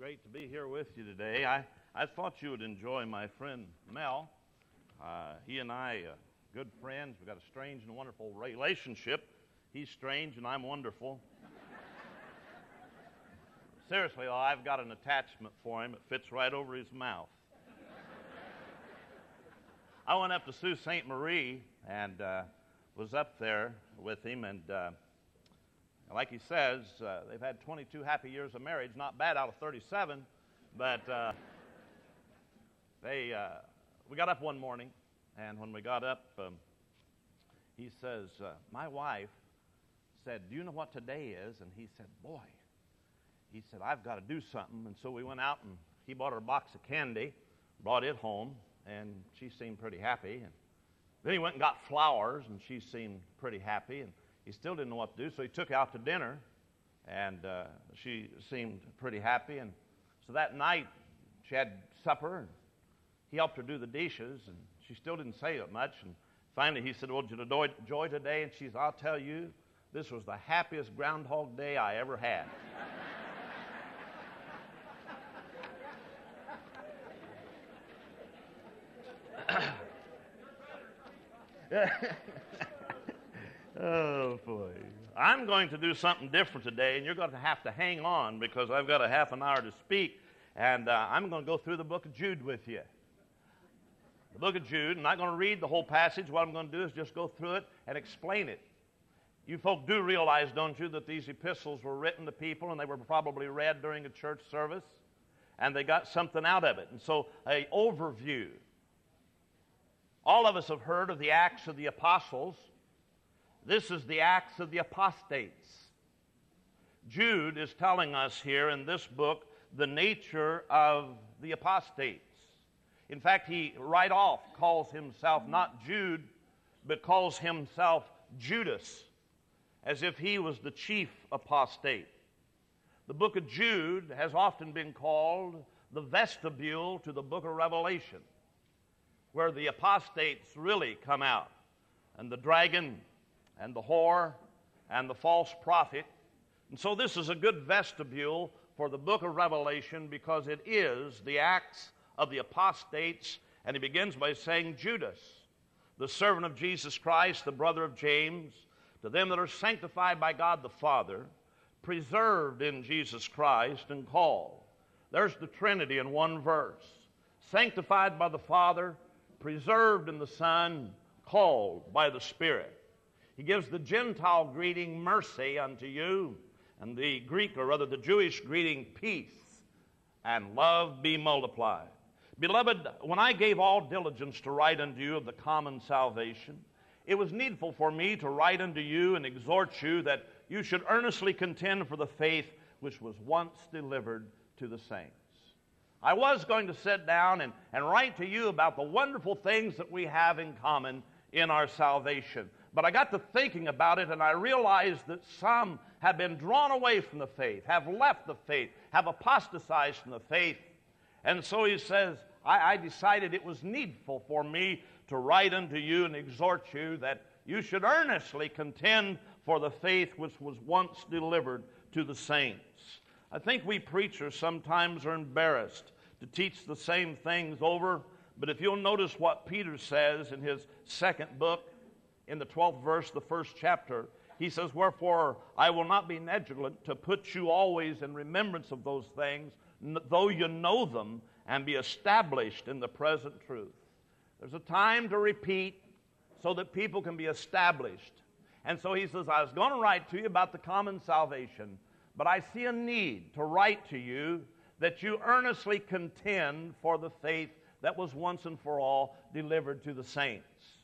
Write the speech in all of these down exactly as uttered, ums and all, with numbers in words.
great to be here with you today. I, I thought you would enjoy my friend Mel. Uh, he and I are good friends. We've got a strange and wonderful relationship. He's strange and I'm wonderful. Seriously, though, I've got an attachment for him. It fits right over his mouth. I went up to Sault Ste. Marie and uh, was up there with him, and uh, like he says, uh, they've had twenty-two happy years of marriage. Not bad out of thirty-seven, but uh, they uh, we got up one morning, and when we got up, um, he says, uh, my wife said, do you know what today is? And he said, boy, he said, I've got to do something. And so we went out, and he bought her a box of candy, brought it home, and she seemed pretty happy. And then he went and got flowers, and she seemed pretty happy, and he still didn't know what to do, so he took her out to dinner, and uh, she seemed pretty happy. And so that night, she had supper, and he helped her do the dishes, and she still didn't say much. And finally, he said, well, did you enjoy today? And she said, I'll tell you, this was the happiest Groundhog Day I ever had. Oh, boy. I'm going to do something different today, and you're going to have to hang on because I've got a half an hour to speak, and uh, I'm going to go through the book of Jude with you. The book of Jude. I'm not going to read the whole passage. What I'm going to do is just go through it and explain it. You folk do realize, don't you, that these epistles were written to people, and they were probably read during a church service, and they got something out of it. And so, an overview. All of us have heard of the Acts of the Apostles. This is the Acts of the Apostates. Jude is telling us here in this book the nature of the apostates. In fact, he right off calls himself not Jude, but calls himself Judas, as if he was the chief apostate. The book of Jude has often been called the vestibule to the book of Revelation, where the apostates really come out, and the dragon and the whore and the false prophet. And so this is a good vestibule for the book of Revelation because it is the Acts of the Apostates, and he begins by saying, Judas, the servant of Jesus Christ, the brother of James, to them that are sanctified by God the Father, preserved in Jesus Christ and called. There's the Trinity in one verse. Sanctified by the Father, preserved in the Son, called by the Spirit. He gives the Gentile greeting, mercy unto you, and the Greek, or rather the Jewish greeting, peace, and love be multiplied. Beloved, when I gave all diligence to write unto you of the common salvation, it was needful for me to write unto you and exhort you that you should earnestly contend for the faith which was once delivered to the saints. I was going to sit down and, and write to you about the wonderful things that we have in common in our salvation. But I got to thinking about it, and I realized that some have been drawn away from the faith, have left the faith, have apostatized from the faith. And so he says, I, I decided it was needful for me to write unto you and exhort you that you should earnestly contend for the faith which was once delivered to the saints. I think we preachers sometimes are embarrassed to teach the same things over, but if you'll notice what Peter says in his second book, in the twelfth verse, the first chapter, he says, wherefore I will not be negligent to put you always in remembrance of those things, though you know them, and be established in the present truth. There's a time to repeat so that people can be established. And so he says, I was going to write to you about the common salvation, but I see a need to write to you that you earnestly contend for the faith that was once and for all delivered to the saints.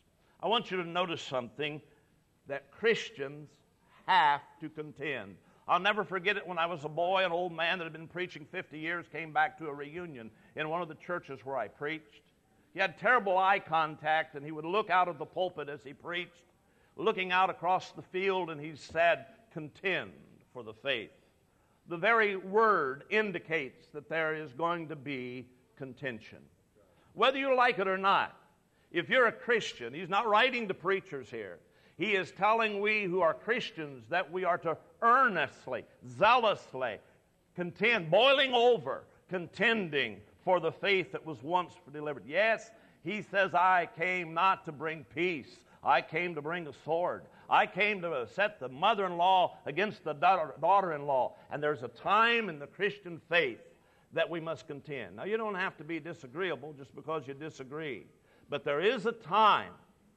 I want you to notice something, that Christians have to contend. I'll never forget it when I was a boy, an old man that had been preaching fifty years came back to a reunion in one of the churches where I preached. He had terrible eye contact, and he would look out of the pulpit as he preached, looking out across the field, and he said, contend for the faith. The very word indicates that there is going to be contention. Whether you like it or not, if you're a Christian, he's not writing to preachers here. He is telling we who are Christians that we are to earnestly, zealously contend, boiling over, contending for the faith that was once delivered. Yes, he says, I came not to bring peace. I came to bring a sword. I came to set the mother-in-law against the daughter-in-law. And there's a time in the Christian faith that we must contend. Now, you don't have to be disagreeable just because you disagree. But there is a time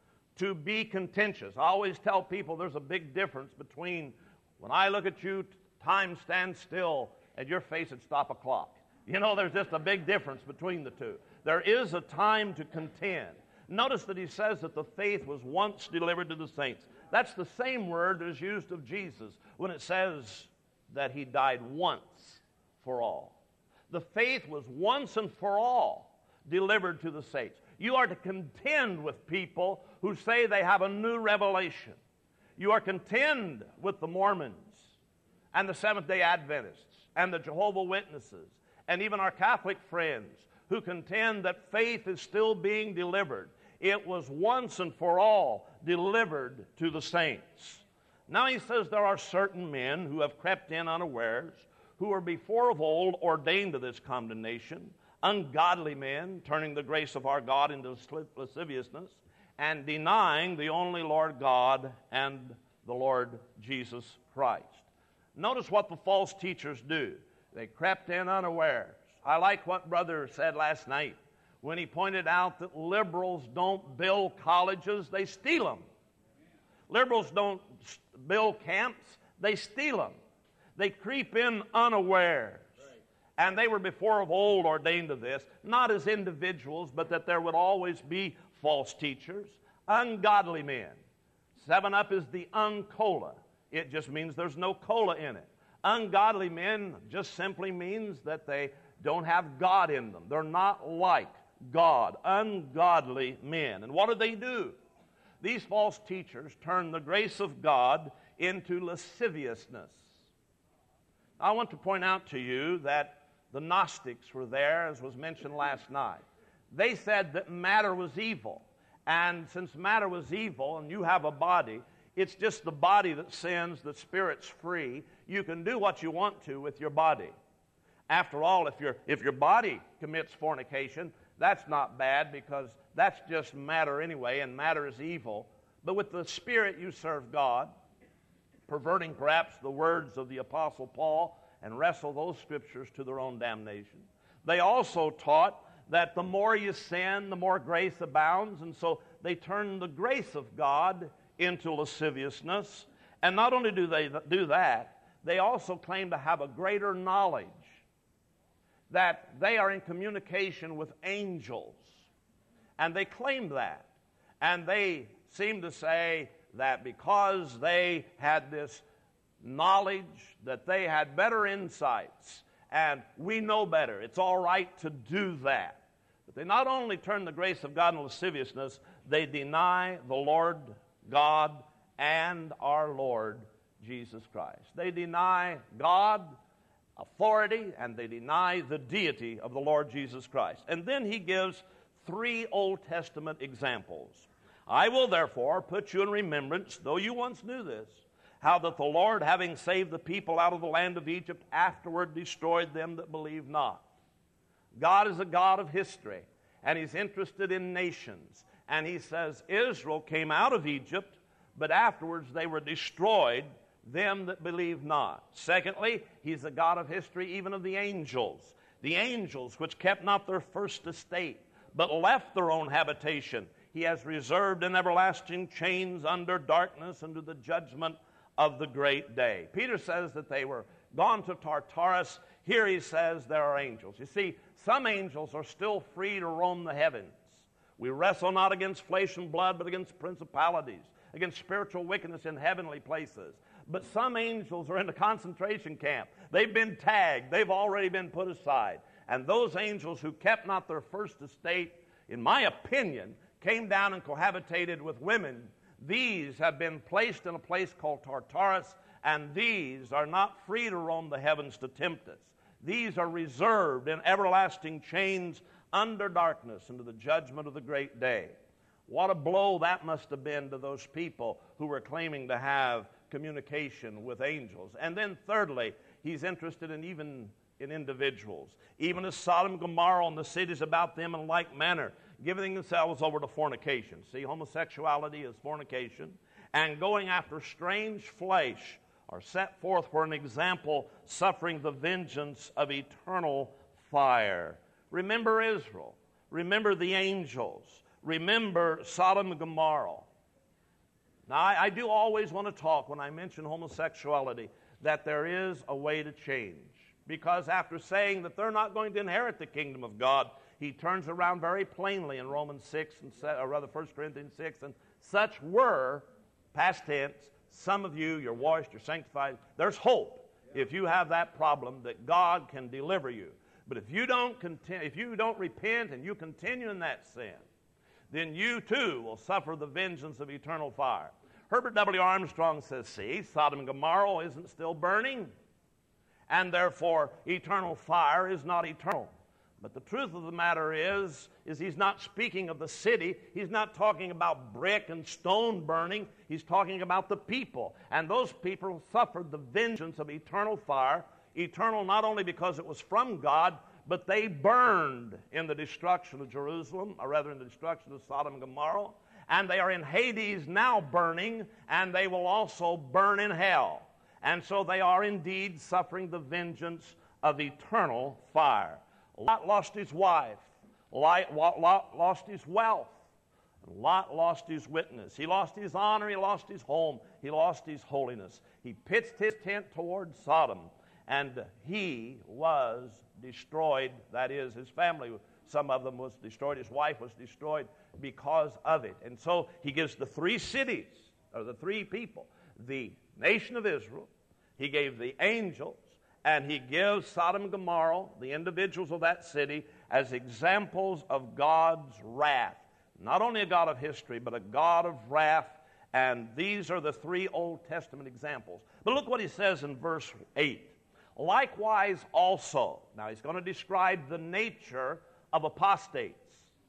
to be contentious. I always tell people there's a big difference between when I look at you, time stands still, and your face would stop a clock. You know, there's just a big difference between the two. There is a time to contend. Notice that he says that the faith was once delivered to the saints. That's the same word that is used of Jesus when it says that he died once for all. The faith was once and for all delivered to the saints. You are to contend with people who say they have a new revelation. You are contend with the Mormons and the Seventh-day Adventists and the Jehovah's Witnesses and even our Catholic friends who contend that faith is still being delivered. It was once and for all delivered to the saints. Now he says there are certain men who have crept in unawares, who were before of old ordained to this condemnation, ungodly men, turning the grace of our God into lasciviousness, and denying the only Lord God and the Lord Jesus Christ. Notice what the false teachers do. They crept in unawares. I like what Brother said last night when he pointed out that liberals don't build colleges, they steal them. Liberals don't build camps, they steal them. They creep in unawares. And they were before of old ordained to this, not as individuals, but that there would always be false teachers, ungodly men. Seven Up is the uncola. It just means there's no cola in it. Ungodly men just simply means that they don't have God in them. They're not like God, ungodly men. And what do they do? These false teachers turn the grace of God into lasciviousness. I want to point out to you that the Gnostics were there, as was mentioned last night. They said that matter was evil. And since matter was evil and you have a body, it's just the body that sins, the spirit's free. You can do what you want to with your body. After all, if your if your body commits fornication, that's not bad because that's just matter anyway, and matter is evil. But with the spirit you serve God, perverting perhaps the words of the Apostle Paul, and wrestle those scriptures to their own damnation. They also taught that the more you sin, the more grace abounds, and so they turn the grace of God into lasciviousness. And not only do they do that, they also claim to have a greater knowledge, that they are in communication with angels. And they claim that. And they seem to say that because they had this knowledge, that they had better insights, and we know better. It's all right to do that. But they not only turn the grace of God into lasciviousness, they deny the Lord God and our Lord Jesus Christ. They deny God, authority, and they deny the deity of the Lord Jesus Christ. And then he gives three Old Testament examples. I will therefore put you in remembrance, though you once knew this, how that the Lord, having saved the people out of the land of Egypt, afterward destroyed them that believed not. God is a God of history, and he's interested in nations. And he says Israel came out of Egypt, but afterwards they were destroyed, them that believed not. Secondly, he's a God of history even of the angels. The angels which kept not their first estate, but left their own habitation, he has reserved in everlasting chains under darkness unto the judgment of the great day. Peter says that they were gone to Tartarus. Here he says there are angels. You see, some angels are still free to roam the heavens. We wrestle not against flesh and blood, but against principalities, against spiritual wickedness in heavenly places. But some angels are in the concentration camp. They've been tagged. They've already been put aside. And those angels who kept not their first estate, in my opinion, came down and cohabitated with women. These have been placed in a place called Tartarus, and these are not free to roam the heavens to tempt us. These are reserved in everlasting chains under darkness unto the judgment of the great day. What a blow that must have been to those people who were claiming to have communication with angels. And then thirdly, he's interested in even in individuals, even as Sodom and Gomorrah and the cities about them in like manner, giving themselves over to fornication. See, homosexuality is fornication. And going after strange flesh are set forth for an example, suffering the vengeance of eternal fire. Remember Israel. Remember the angels. Remember Sodom and Gomorrah. Now, I, I do always want to talk, when I mention homosexuality, that there is a way to change. Because after saying that they're not going to inherit the kingdom of God, he turns around very plainly in Romans six, and or rather First Corinthians six, and such were, past tense, some of you, you're washed, you're sanctified. There's hope if you have that problem that God can deliver you. But if you don't continue, if you don't repent and you continue in that sin, then you too will suffer the vengeance of eternal fire. Herbert W. Armstrong says, see, Sodom and Gomorrah isn't still burning, and therefore eternal fire is not eternal. But the truth of the matter is, is he's not speaking of the city. He's not talking about brick and stone burning. He's talking about the people. And those people suffered the vengeance of eternal fire, eternal not only because it was from God, but they burned in the destruction of Jerusalem, or rather in the destruction of Sodom and Gomorrah. And they are in Hades now burning, and they will also burn in hell. And so they are indeed suffering the vengeance of eternal fire. Lot lost his wife. Lot lost his wealth. Lot lost his witness. He lost his honor. He lost his home. He lost his holiness. He pitched his tent toward Sodom, and he was destroyed. That is, his family, some of them was destroyed. His wife was destroyed because of it. And so he gives the three cities, or the three people, the nation of Israel. He gave the angels, and he gives Sodom and Gomorrah, the individuals of that city, as examples of God's wrath. Not only a God of history, but a God of wrath. And these are the three Old Testament examples. But look what he says in verse eight. Likewise also, now he's going to describe the nature of apostates.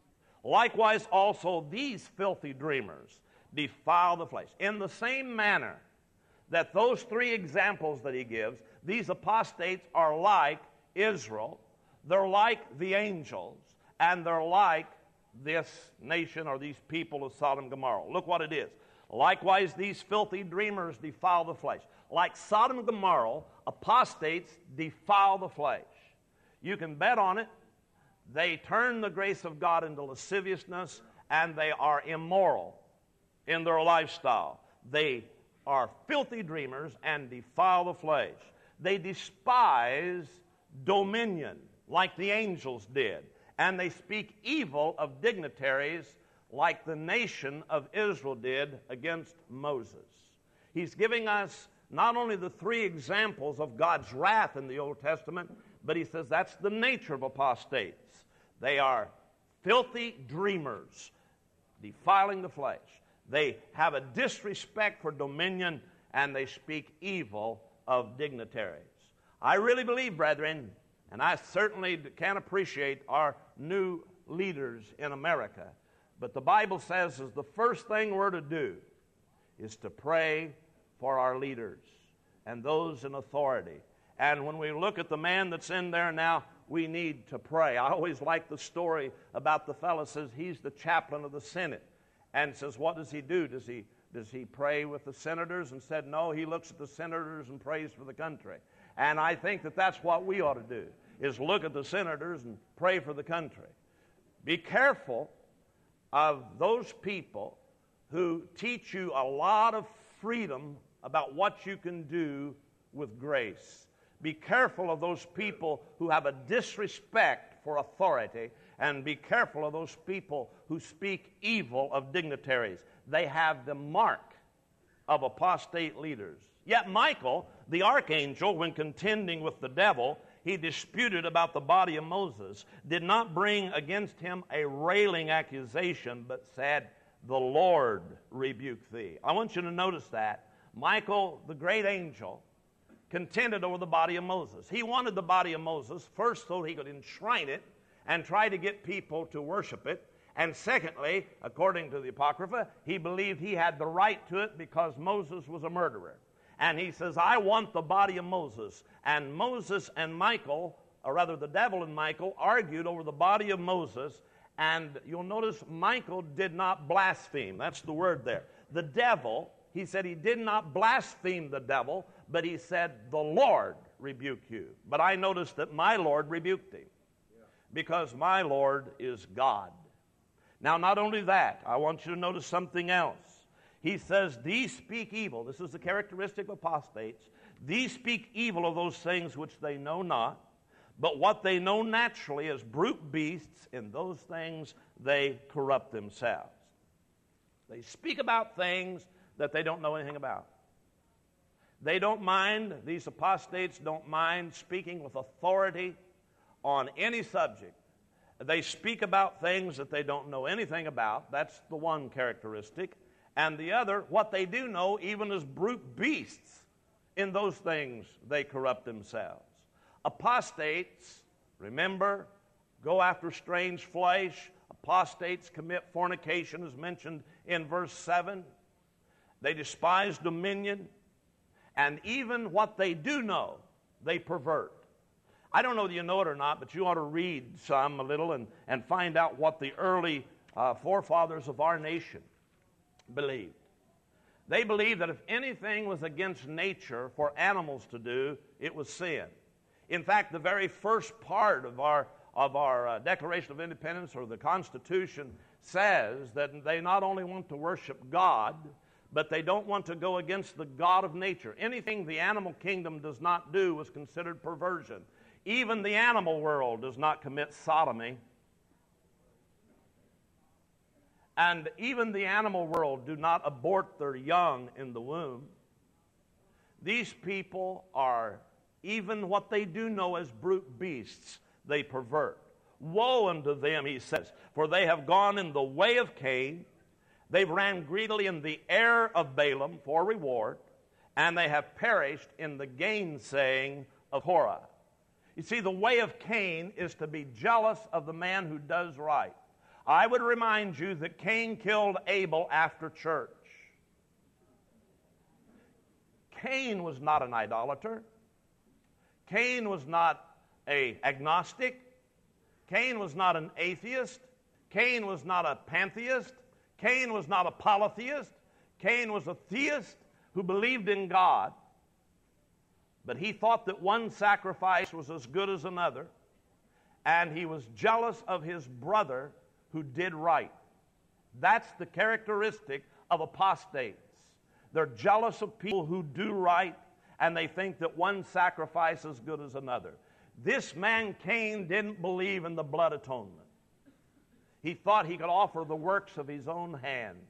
Likewise also these filthy dreamers defile the flesh. In the same manner that those three examples that he gives, these apostates are like Israel, they're like the angels, and they're like this nation or these people of Sodom and Gomorrah. Look what it is. Likewise, these filthy dreamers defile the flesh. Like Sodom and Gomorrah, apostates defile the flesh. You can bet on it. They turn the grace of God into lasciviousness, and they are immoral in their lifestyle. They are filthy dreamers and defile the flesh. They despise dominion like the angels did, and they speak evil of dignitaries like the nation of Israel did against Moses. He's giving us not only the three examples of God's wrath in the Old Testament, but he says that's the nature of apostates. They are filthy dreamers, defiling the flesh. They have a disrespect for dominion, and they speak evil of dignitaries. I really believe, brethren, and I certainly can appreciate our new leaders in America, but the Bible says is the first thing we're to do is to pray for our leaders and those in authority. And when we look at the man that's in there now, we need to pray. I always like the story about the fellow says he's the chaplain of the Senate, and says, what does he do? Does he does he pray with the senators? And said, no, he looks at the senators and prays for the country. And I think that that's what we ought to do, is look at the senators and pray for the country. Be careful of those people who teach you a lot of freedom about what you can do with grace. Be careful of those people who have a disrespect for authority, and be careful of those people who speak evil of dignitaries. They have the mark of apostate leaders. Yet Michael, the archangel, when contending with the devil, he disputed about the body of Moses, did not bring against him a railing accusation, but said, the Lord rebuke thee. I want you to notice that. Michael, the great angel, contended over the body of Moses. He wanted the body of Moses, first so he could enshrine it and try to get people to worship it. And secondly, according to the Apocrypha, he believed he had the right to it because Moses was a murderer. And he says, I want the body of Moses. And Moses and Michael, or rather the devil and Michael, argued over the body of Moses. And you'll notice Michael did not blaspheme. That's the word there. The devil, he said he did not blaspheme the devil, but he said, the Lord rebuke you. But I noticed that my Lord rebuked him, because my Lord is God. Now, not only that, I want you to notice something else. He says, these speak evil. This is the characteristic of apostates. These speak evil of those things which they know not, but what they know naturally as brute beasts, in those things they corrupt themselves. They speak about things that they don't know anything about. They don't mind, these apostates don't mind speaking with authority on any subject. They speak about things that they don't know anything about. That's the one characteristic. And the other, what they do know, even as brute beasts, in those things they corrupt themselves. Apostates, remember, go after strange flesh. Apostates commit fornication, as mentioned in verse seven. They despise dominion. And even what they do know, they pervert. I don't know that you know it or not, but you ought to read some a little and, and find out what the early uh, forefathers of our nation believed. They believed that if anything was against nature for animals to do, it was sin. In fact, the very first part of our of our uh, Declaration of Independence, or the Constitution, says that they not only want to worship God, but they don't want to go against the God of nature. Anything the animal kingdom does not do was considered perversion. Even the animal world does not commit sodomy. And even the animal world do not abort their young in the womb. These people are, even what they do know as brute beasts, they pervert. Woe unto them, he says, for they have gone in the way of Cain. They've ran greedily in the error of Balaam for reward, and they have perished in the gainsaying of Korah. You see, the way of Cain is to be jealous of the man who does right. I would remind you that Cain killed Abel after church. Cain was not an idolater. Cain was not an agnostic. Cain was not an atheist. Cain was not a pantheist. Cain was not a polytheist. Cain was a theist who believed in God. But he thought that one sacrifice was as good as another, and he was jealous of his brother who did right. That's the characteristic of apostates. They're jealous of people who do right, and they think that one sacrifice is as good as another. This man Cain didn't believe in the blood atonement. He thought he could offer the works of his own hands.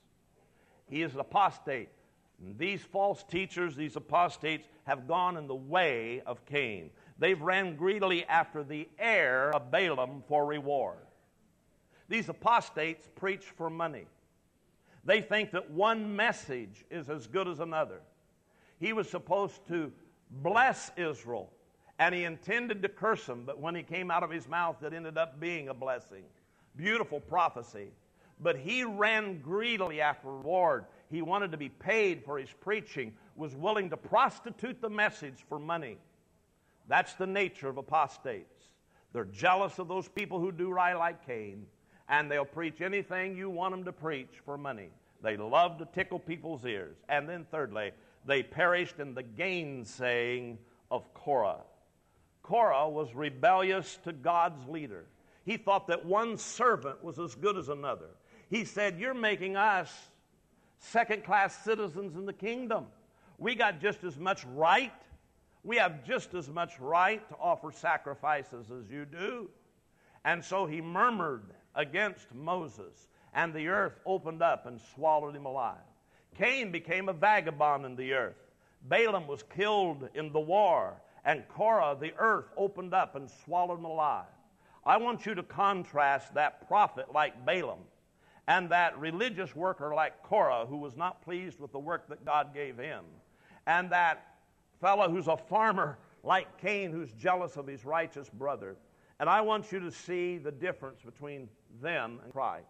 He is an apostate. And these false teachers, these apostates, have gone in the way of Cain. They've ran greedily after the heir of Balaam for reward. These apostates preach for money. They think that one message is as good as another. He was supposed to bless Israel, and he intended to curse them, but when he came out of his mouth, it ended up being a blessing. Beautiful prophecy. But he ran greedily after reward. He wanted to be paid for his preaching, was willing to prostitute the message for money. That's the nature of apostates. They're jealous of those people who do right like Cain, and they'll preach anything you want them to preach for money. They love to tickle people's ears. And then thirdly, they perished in the gainsaying of Korah. Korah was rebellious to God's leader. He thought that one servant was as good as another. He said, you're making us second-class citizens in the kingdom. We got just as much right. We have just as much right to offer sacrifices as you do. And so he murmured against Moses, and the earth opened up and swallowed him alive. Cain became a vagabond in the earth. Balaam was killed in the war, and Korah, the earth opened up and swallowed him alive. I want you to contrast that prophet like Balaam and that religious worker like Korah, who was not pleased with the work that God gave him, and that fellow who's a farmer like Cain, who's jealous of his righteous brother. And I want you to see the difference between them and Christ.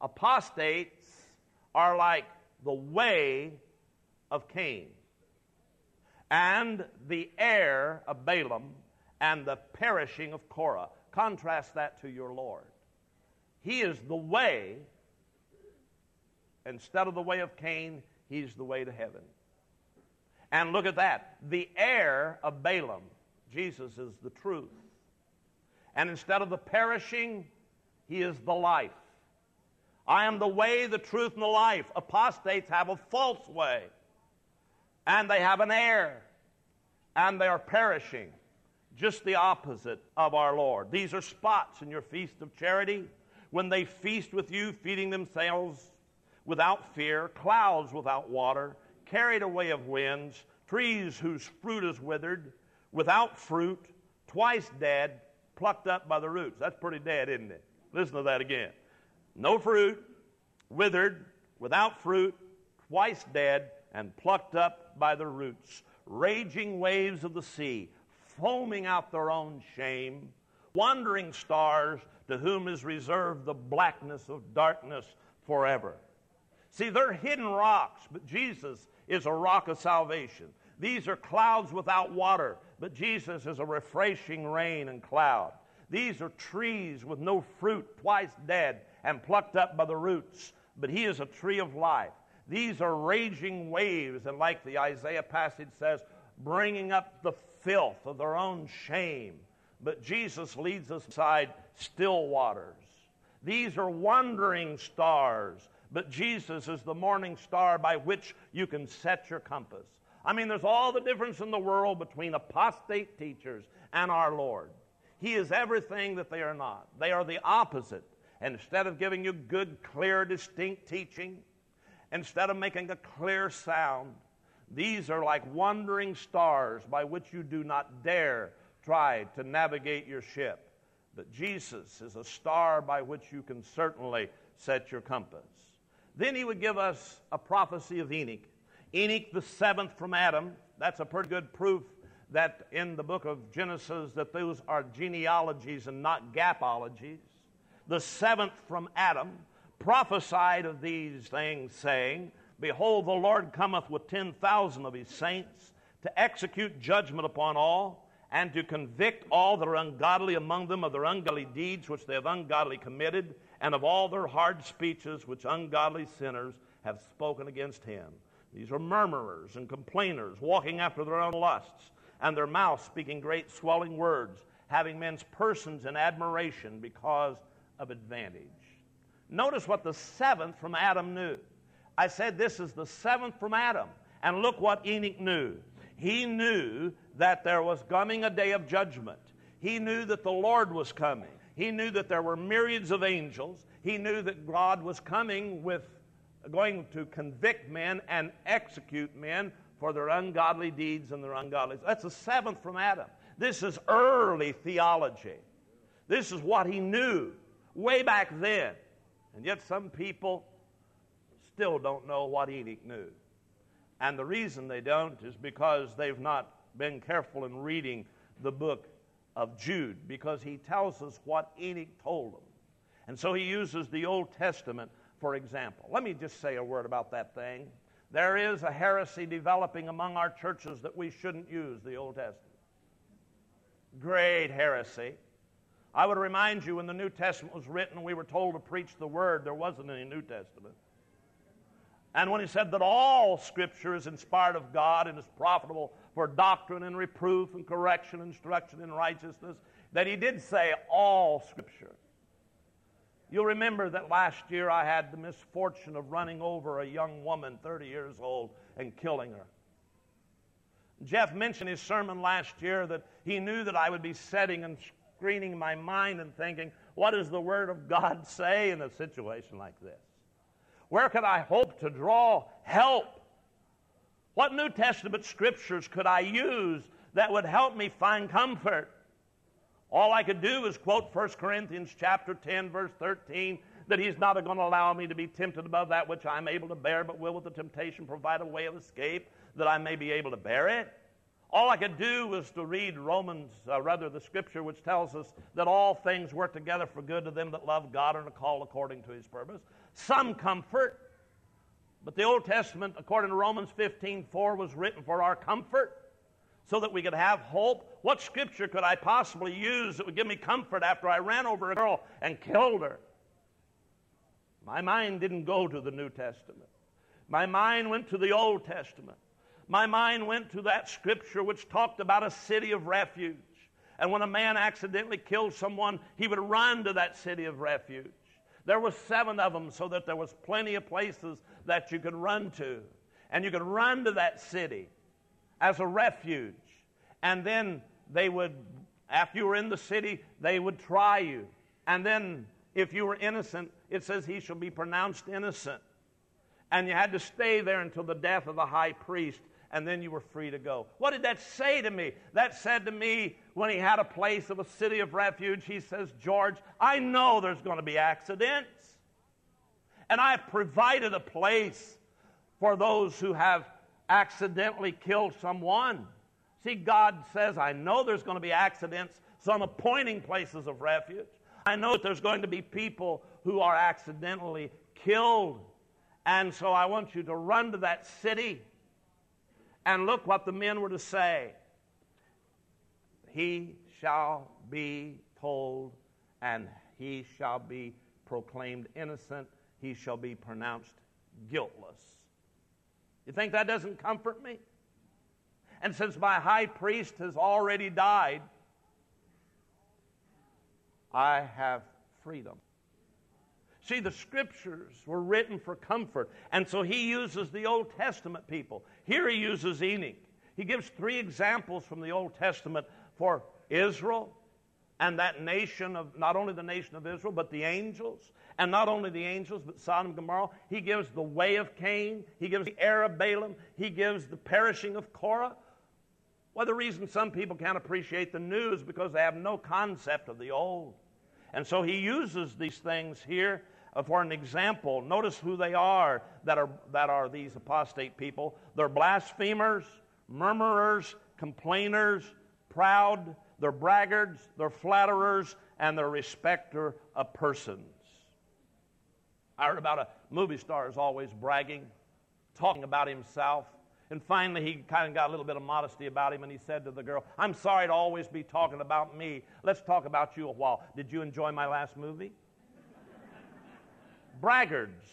Apostates are like the way of Cain. and the error of Balaam, and the perishing of Korah. Contrast that to your Lord. He is the way. Instead of the way of Cain, he's the way to heaven. And look at that. The error of Balaam, Jesus is the truth. And instead of the perishing, he is the life. I am the way, the truth, and the life. Apostates have a false way. And they have an error. And they are perishing. Just the opposite of our Lord. These are spots in your feast of charity when they feast with you, feeding themselves without fear, clouds without water, carried away of winds, trees whose fruit is withered, without fruit, twice dead, plucked up by the roots. That's pretty dead, isn't it? Listen to that again. No fruit, withered, without fruit, twice dead, and plucked up by the roots. Raging waves of the sea, foaming out their own shame, wandering stars to whom is reserved the blackness of darkness forever. See, they're hidden rocks, but Jesus is a rock of salvation. These are clouds without water, but Jesus is a refreshing rain and cloud. These are trees with no fruit, twice dead, and plucked up by the roots, but he is a tree of life. These are raging waves, and like the Isaiah passage says, bringing up the filth of their own shame. But Jesus leads us beside still waters. These are wandering stars, but Jesus is the morning star by which you can set your compass. I mean, there's all the difference in the world between apostate teachers and our Lord. He is everything that they are not. They are the opposite. And instead of giving you good, clear, distinct teaching, instead of making a clear sound, these are like wandering stars by which you do not dare try to navigate your ship. But Jesus is a star by which you can certainly set your compass. Then he would give us a prophecy of Enoch. Enoch, the seventh from Adam. That's a pretty good proof that in the book of Genesis that those are genealogies and not gapologies. The seventh from Adam prophesied of these things, saying, Behold, the Lord cometh with ten thousand of his saints to execute judgment upon all, and to convict all that are ungodly among them of their ungodly deeds which they have ungodly committed, and of all their hard speeches which ungodly sinners have spoken against him. These are murmurers and complainers, walking after their own lusts, and their mouths speaking great swelling words, having men's persons in admiration because of advantage. Notice what the seventh from Adam knew. I said this is the seventh from Adam. And look what Enoch knew. He knew that there was coming a day of judgment. He knew that the Lord was coming. He knew that there were myriads of angels. He knew that God was coming with, going to convict men and execute men for their ungodly deeds and their ungodly. That's the seventh from Adam. This is early theology. This is what he knew way back then. And yet some people still don't know what Enoch knew. And the reason they don't is because they've not been careful in reading the book of Jude, because he tells us what Enoch told them. And so he uses the Old Testament for example. Let me just say a word about that thing. There is a heresy developing among our churches that we shouldn't use the Old Testament. Great heresy. I would remind you when the New Testament was written, we were told to preach the Word. There wasn't any New Testament. And when he said that all Scripture is inspired of God and is profitable for doctrine and reproof and correction, instruction in righteousness, that he did say all Scripture. You'll remember that last year I had the misfortune of running over a young woman, thirty years old, and killing her. Jeff mentioned his sermon last year that he knew that I would be setting and screening my mind and thinking, what does the Word of God say in a situation like this? Where could I hope to draw help? What New Testament scriptures could I use that would help me find comfort? All I could do was quote First Corinthians chapter ten, verse thirteen, that he's not going to allow me to be tempted above that which I'm able to bear, but will with the temptation provide a way of escape, that I may be able to bear it. All I could do was to read Romans, uh, rather the scripture which tells us that all things work together for good to them that love God and are called according to his purpose. Some comfort, but the Old Testament, according to Romans fifteen four, was written for our comfort. so that we could have hope? What scripture could I possibly use that would give me comfort after I ran over a girl and killed her? My mind didn't go to the New Testament. My mind went to the Old Testament. My mind went to that scripture which talked about a city of refuge. And when a man accidentally killed someone, he would run to that city of refuge. There were seven of them, so that there was plenty of places that you could run to. And you could run to that city as a refuge. And then they would, after you were in the city, they would try you. And then if you were innocent, it says he shall be pronounced innocent. And you had to stay there until the death of the high priest, and then you were free to go. What did that say to me? That said to me, when he had a place of a city of refuge, he says, George, I know there's going to be accidents. And I have provided a place for those who have accidentally killed someone. See, God says, I know there's going to be accidents, so I'm appointing places of refuge. I know that there's going to be people who are accidentally killed. And so I want you to run to that city. And look what the men were to say. He shall be told, and he shall be proclaimed innocent. He shall be pronounced guiltless. You think that doesn't comfort me? And since my high priest has already died, I have freedom. See, the scriptures were written for comfort, and so he uses the Old Testament people. Here he uses Enoch. He gives three examples from the Old Testament for Israel and that nation of, not only the nation of Israel, but the angels. And not only the angels, but Sodom and Gomorrah. He gives the way of Cain. He gives the error of Balaam. He gives the perishing of Korah. Well, the reason some people can't appreciate the new is because they have no concept of the old. And so he uses these things here for an example. Notice who they are that are that are these apostate people. They're blasphemers, murmurers, complainers, proud, they're braggarts, they're flatterers, and they're respecter of persons. I heard about a movie star who's always bragging, talking about himself. And finally, he kind of got a little bit of modesty about him, and he said to the girl, I'm sorry to always be talking about me. Let's talk about you a while. Did you enjoy my last movie? Braggarts,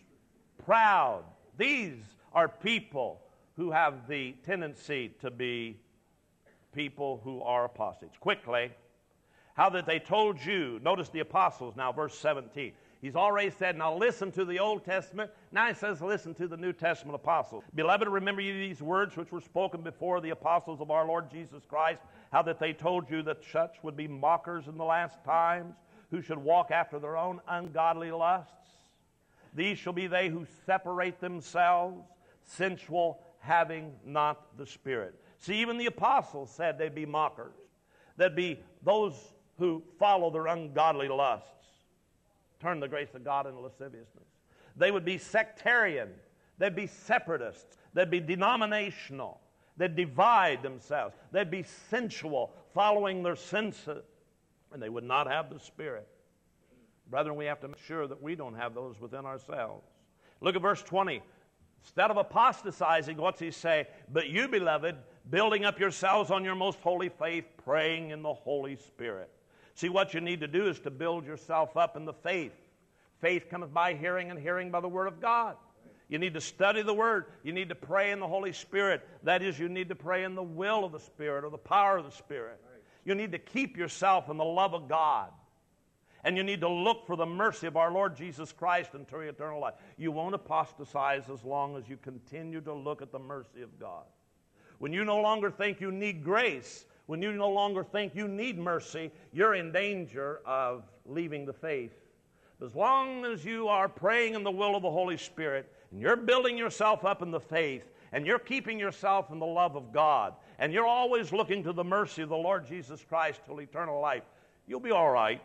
proud. These are people who have the tendency to be people who are apostates. Quickly, how that they told you, notice the apostles now, verse seventeen. He's already said, now listen to the Old Testament. Now he says, listen to the New Testament apostles. Beloved, remember you these words which were spoken before the apostles of our Lord Jesus Christ, how that they told you that such would be mockers in the last times, who should walk after their own ungodly lusts. These shall be they who separate themselves, sensual, having not the Spirit. See, even the apostles said they'd be mockers. They'd be those who follow their ungodly lusts. Turn the grace of God into lasciviousness. They would be sectarian. They'd be separatists. They'd be denominational. They'd divide themselves. They'd be sensual, following their senses. And they would not have the Spirit. Brethren, we have to make sure that we don't have those within ourselves. Look at verse twenty. Instead of apostatizing, what's he say? But you, beloved, building up yourselves on your most holy faith, praying in the Holy Spirit. See, what you need to do is to build yourself up in the faith. Faith cometh by hearing, and hearing by the Word of God. You need to study the Word. You need to pray in the Holy Spirit. That is, you need to pray in the will of the Spirit or the power of the Spirit. You need to keep yourself in the love of God. And you need to look for the mercy of our Lord Jesus Christ until eternal life. You won't apostatize as long as you continue to look at the mercy of God. When you no longer think you need grace, when you no longer think you need mercy, you're in danger of leaving the faith. But as long as you are praying in the will of the Holy Spirit, and you're building yourself up in the faith, and you're keeping yourself in the love of God, and you're always looking to the mercy of the Lord Jesus Christ till eternal life, you'll be all right.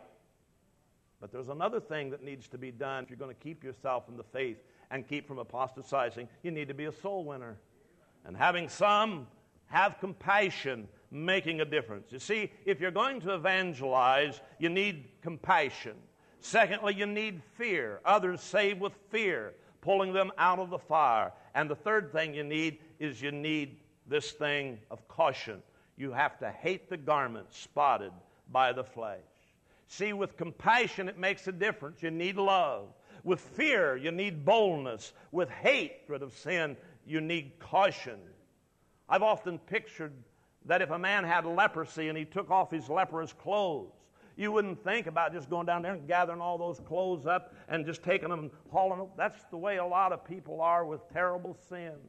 But there's another thing that needs to be done if you're going to keep yourself in the faith and keep from apostatizing. You need to be a soul winner. And having some have compassion, making a difference. You see, if you're going to evangelize, you need compassion. Secondly, you need fear. Others save with fear, pulling them out of the fire. And the third thing you need is you need this thing of caution. You have to hate the garment spotted by the flesh. See, with compassion, it makes a difference. You need love. With fear, you need boldness. With hatred of sin, you need caution. I've often pictured that if a man had leprosy and he took off his leprous clothes, you wouldn't think about just going down there and gathering all those clothes up and just taking them and hauling them. That's the way a lot of people are with terrible sins.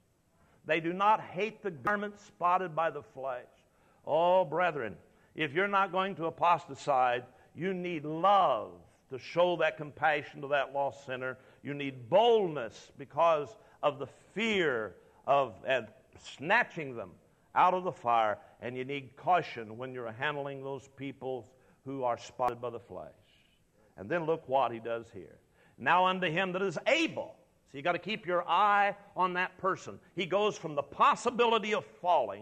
They do not hate the garment spotted by the flesh. Oh, brethren, if you're not going to apostatize, you need love to show that compassion to that lost sinner. You need boldness because of the fear of and snatching them out of the fire, and you need caution when you're handling those people who are spotted by the flesh. And then look what he does here. Now unto him that is able. So you got to keep your eye on that person. He goes from the possibility of falling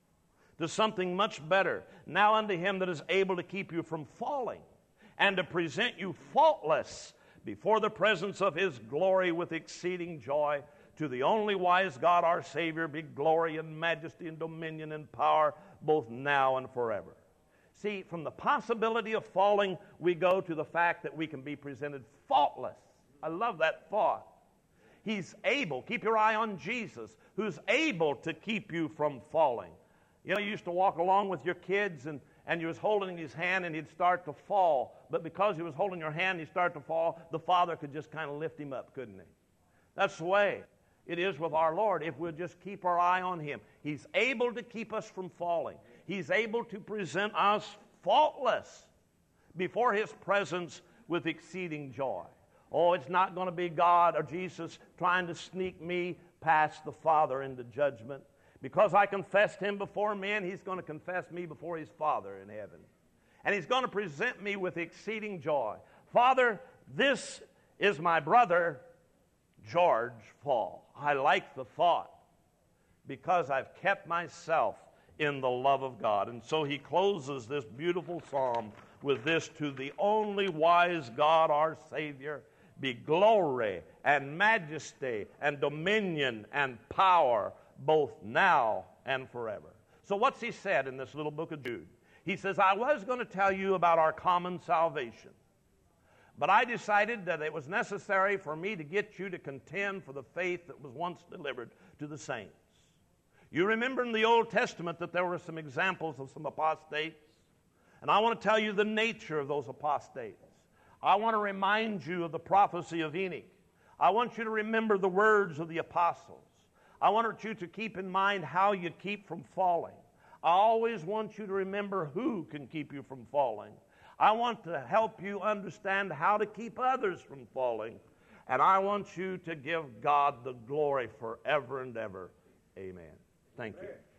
to something much better. Now unto him that is able to keep you from falling and to present you faultless before the presence of his glory with exceeding joy. To the only wise God our Savior be glory and majesty and dominion and power both now and forever. See, from the possibility of falling, we go to the fact that we can be presented faultless. I love that thought. He's able, keep your eye on Jesus, who's able to keep you from falling. You know, you used to walk along with your kids and, and you was holding his hand and he'd start to fall. But because he was holding your hand, he'd start to fall, the father could just kind of lift him up, couldn't he? That's the way it is with our Lord if we'll just keep our eye on him. He's able to keep us from falling. He's able to present us faultless before his presence with exceeding joy. Oh, it's not going to be God or Jesus trying to sneak me past the Father into judgment. Because I confessed him before men, he's going to confess me before his Father in heaven. And he's going to present me with exceeding joy. Father, this is my brother, George Fall. I like the thought because I've kept myself in the love of God. And so he closes this beautiful psalm with this: to the only wise God our Savior be glory and majesty and dominion and power both now and forever. So what's he said in this little book of Jude? He says, I was going to tell you about our common salvation, but I decided that it was necessary for me to get you to contend for the faith that was once delivered to the saints. You remember in the Old Testament that there were some examples of some apostates, and I want to tell you the nature of those apostates. I want to remind you of the prophecy of Enoch. I want you to remember the words of the apostles. I want you to keep in mind how you keep from falling. I always want you to remember who can keep you from falling. I want to help you understand how to keep others from falling. And I want you to give God the glory forever and ever. Amen. Thank you.